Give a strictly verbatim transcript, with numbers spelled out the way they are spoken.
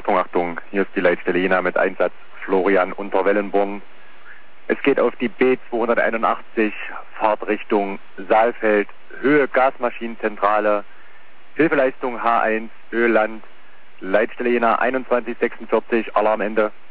Achtung, Achtung, hier ist die Leitstelle Jena mit Einsatz Florian unter Wellenborn. Es geht auf die B zweihunderteinundachtzig, Fahrtrichtung Saalfeld, Höhe Gasmaschinenzentrale, Hilfeleistung H eins, Öland, Leitstelle Jena einundzwanzig sechsundvierzig, Alarmende.